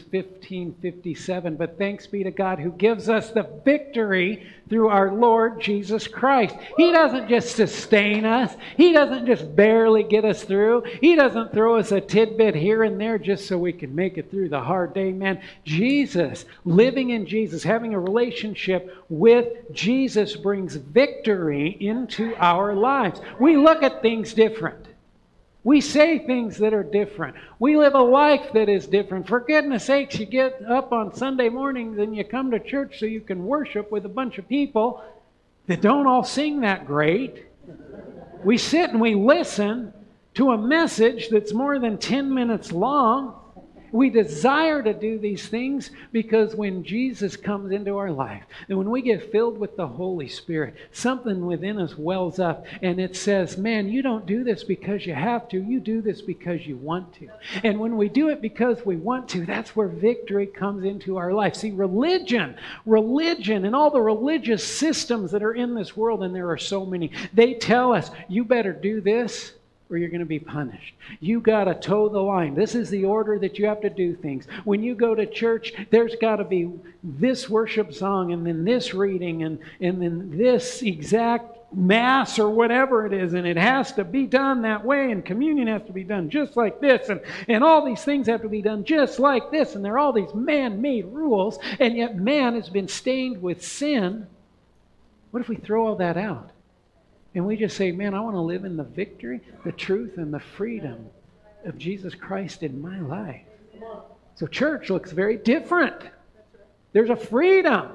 15:57, but thanks be to God who gives us the victory through our Lord Jesus Christ. He doesn't just sustain us. He doesn't just barely get us through. He doesn't throw us a tidbit here and there just so we can make it through the hard day, man. Jesus, living in Jesus, having a relationship with Jesus brings victory into our lives. We look at things different. We say things that are different. We live a life that is different. For goodness sakes, you get up on Sunday mornings and you come to church so you can worship with a bunch of people that don't all sing that great. We sit and we listen to a message that's more than 10 minutes long. We desire to do these things because when Jesus comes into our life, and when we get filled with the Holy Spirit, something within us wells up and it says, man, you don't do this because you have to. You do this because you want to. And when we do it because we want to, that's where victory comes into our life. See, religion and all the religious systems that are in this world, and there are so many, they tell us, you better do this or you're going to be punished. You got to toe the line. This is the order that you have to do things. When you go to church, there's got to be this worship song and then this reading and then this exact mass or whatever it is, and it has to be done that way, and communion has to be done just like this, and all these things have to be done just like this, and there are all these man-made rules, and yet man has been stained with sin. What if we throw all that out? And we just say, man, I want to live in the victory, the truth, and the freedom of Jesus Christ in my life. So church looks very different. There's a freedom.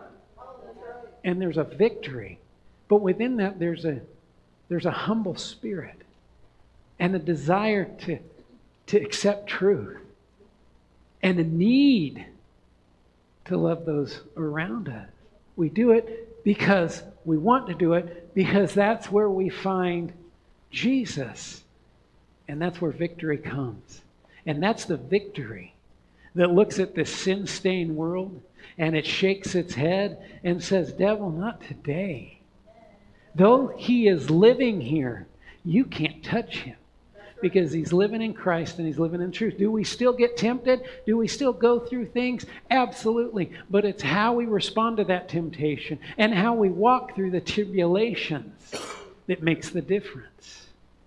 And there's a victory. But within that, there's a humble spirit. And a desire to accept truth. And a need to love those around us. We do it because we want to do it, because that's where we find Jesus. And that's where victory comes. And that's the victory that looks at this sin-stained world and it shakes its head and says, devil, not today. Though he is living here, you can't touch him. Because he's living in Christ and he's living in truth. Do we still get tempted? Do we still go through things? Absolutely. But it's how we respond to that temptation and how we walk through the tribulations that makes the difference.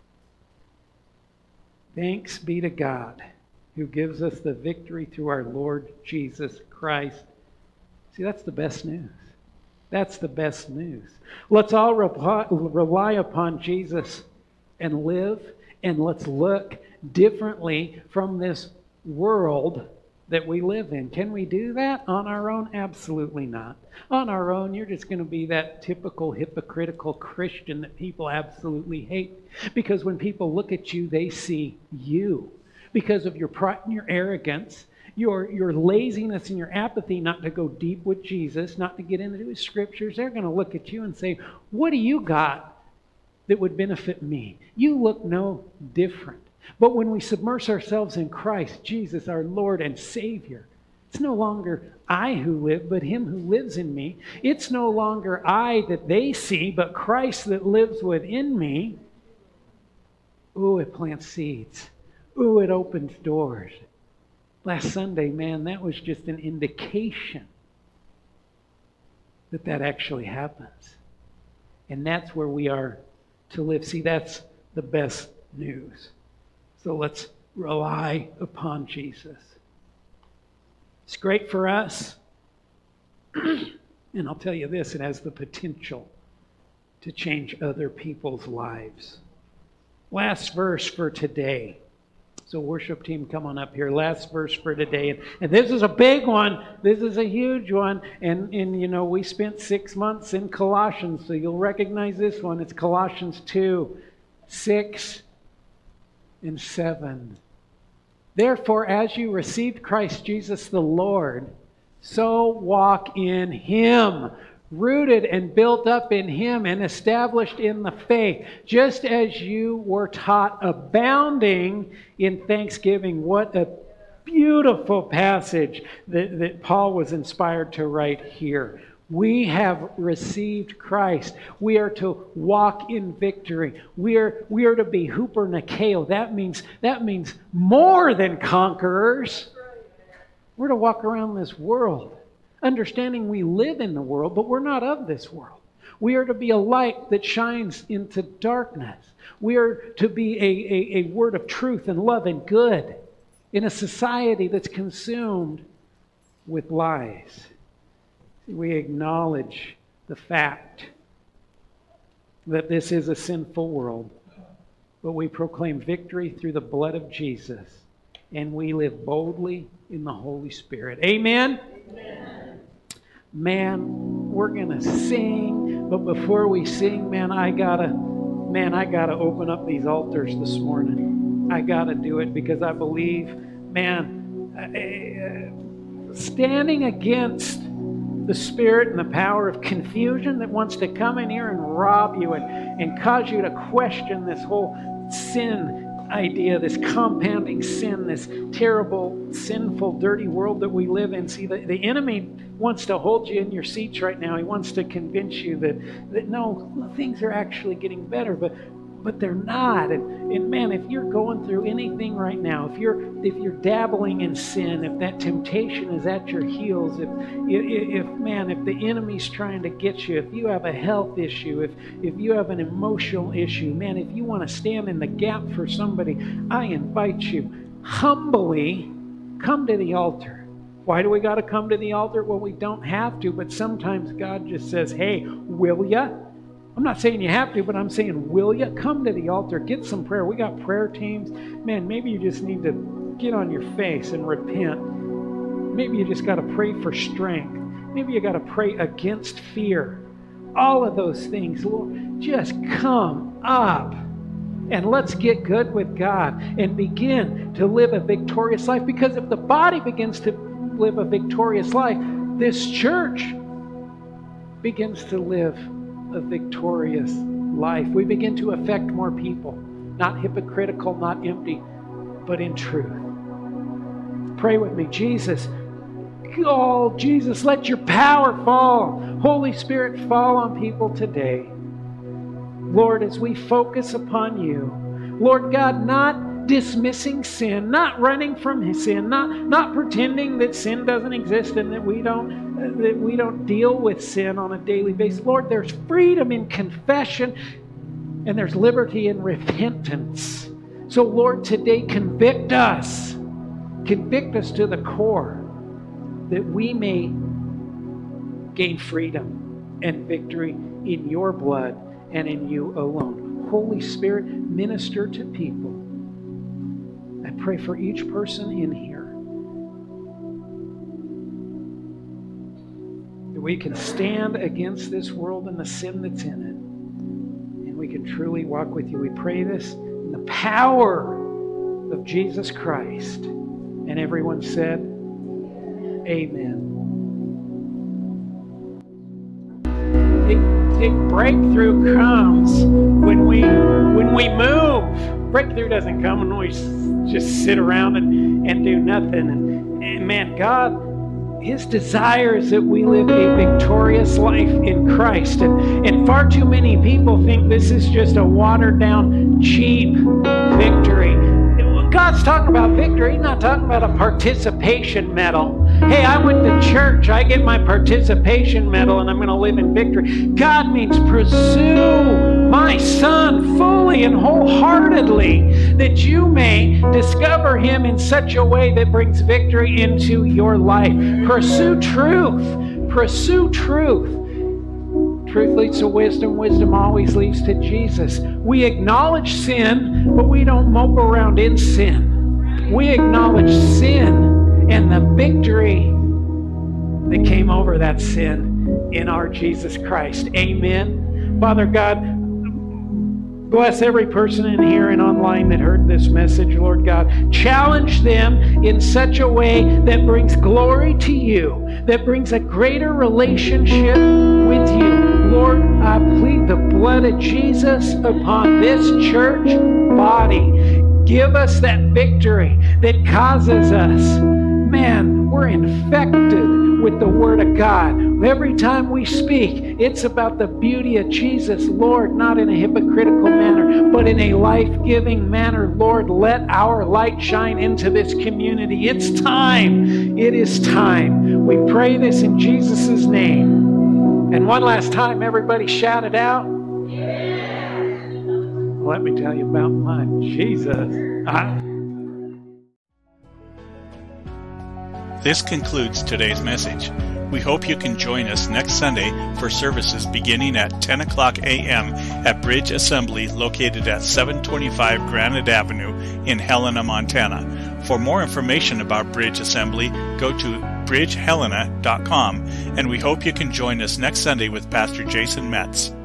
Thanks be to God who gives us the victory through our Lord Jesus Christ. See, that's the best news. That's the best news. Let's all rely upon Jesus and live. And let's look differently from this world that we live in. Can we do that on our own? Absolutely not. On our own, you're just going to be that typical hypocritical Christian that people absolutely hate. Because when people look at you, they see you. Because of your pride and your arrogance, your laziness and your apathy not to go deep with Jesus, not to get into his scriptures, they're going to look at you and say, what do you got that would benefit me? You look no different. But when we submerge ourselves in Christ, Jesus, our Lord and Savior, It's no longer I who live, but him who lives in me. It's no longer I that they see, but Christ that lives within me. Ooh, it plants seeds. Ooh, it opens doors. Last Sunday, man, that was just an indication that actually happens. And that's where we are to live. See, that's the best news. So let's rely upon Jesus. It's great for us. And I'll tell you this, it has the potential to change other people's lives. Last verse for today. So worship team, come on up here. Last verse for today. And this is a big one. This is a huge one. And you know, we spent 6 months in Colossians, so you'll recognize this one. It's Colossians 2, 6 and 7. Therefore, as you received Christ Jesus the Lord, so walk in him, rooted and built up in him and established in the faith, just as you were taught, abounding in thanksgiving. What a beautiful passage that Paul was inspired to write here. We have received Christ. We are to walk in victory. We are to be Hooper Nikeo. That means more than conquerors. We're to walk around this world, understanding we live in the world, but we're not of this world. We are to be a light that shines into darkness. We are to be a word of truth and love and good in a society that's consumed with lies. We acknowledge the fact that this is a sinful world, but we proclaim victory through the blood of Jesus, and we live boldly in the Holy Spirit. Amen? Amen. Man, we're going to sing, but before we sing, I gotta open up these altars this morning. I got to do it because I believe, standing against the spirit and the power of confusion that wants to come in here and rob you and cause you to question this whole sin idea, this compounding sin, this terrible, sinful, dirty world that we live in. See, the enemy wants to hold you in your seats right now. He wants to convince you that no, things are actually getting better, but they're not. And man, if you're going through anything right now, if you're dabbling in sin, if that temptation is at your heels, if the enemy's trying to get you, if you have a health issue, if you have an emotional issue, man, if you want to stand in the gap for somebody, I invite you, humbly come to the altar. Why do we got to come to the altar? Well, we don't have to, but sometimes God just says, hey, will ya? I'm not saying you have to, but I'm saying, will you? Come to the altar, get some prayer. We got prayer teams. Man, maybe you just need to get on your face and repent. Maybe you just got to pray for strength. Maybe you got to pray against fear. All of those things, Lord, just come up and let's get good with God and begin to live a victorious life. Because if the body begins to live a victorious life, this church begins to live a victorious life. We begin to affect more people, not hypocritical, not empty, but in truth. Pray with me. Jesus, let your power fall. Holy Spirit, fall on people today. Lord, as we focus upon you, Lord God, not dismissing sin, not running from sin, not pretending that sin doesn't exist and that we don't deal with sin on a daily basis. Lord, there's freedom in confession and there's liberty in repentance. So Lord, today convict us to the core that we may gain freedom and victory in your blood and in you alone. Holy Spirit, minister to people. I pray for each person in here that we can stand against this world and the sin that's in it, and we can truly walk with you. We pray this in the power of Jesus Christ. And everyone said, amen. Breakthrough comes when we move. Breakthrough doesn't come when we just sit around and do nothing. And man, God His desire is that we live a victorious life in Christ. And far too many people think this is just a watered down, cheap victory. When God's talking about victory, He's not talking about a participation medal. Hey, I went to church, I get my participation medal, and I'm going to live in victory. God means pursue my Son fully and wholeheartedly, that you may discover Him in such a way that brings victory into your life. Pursue truth. Pursue truth. Truth leads to wisdom. Wisdom always leads to Jesus. We acknowledge sin, but we don't mope around in sin. We acknowledge sin and the victory that came over that sin in our Jesus Christ. Amen. Father God, bless every person in here and online that heard this message, Lord God. Challenge them in such a way that brings glory to you, that brings a greater relationship with you. Lord, I plead the blood of Jesus upon this church body. Give us that victory that causes us, man, we're infected with the Word of God. Every time we speak, it's about the beauty of Jesus, Lord, not in a hypocritical manner, but in a life-giving manner. Lord, let our light shine into this community. It's time. It is time. We pray this in Jesus' name. And one last time, everybody shout it out. Yeah. Let me tell you about my Jesus. This concludes today's message. We hope you can join us next Sunday for services beginning at 10 o'clock a.m. at Bridge Assembly located at 725 Granite Avenue in Helena, Montana. For more information about Bridge Assembly, go to bridgehelena.com, and we hope you can join us next Sunday with Pastor Jason Metz.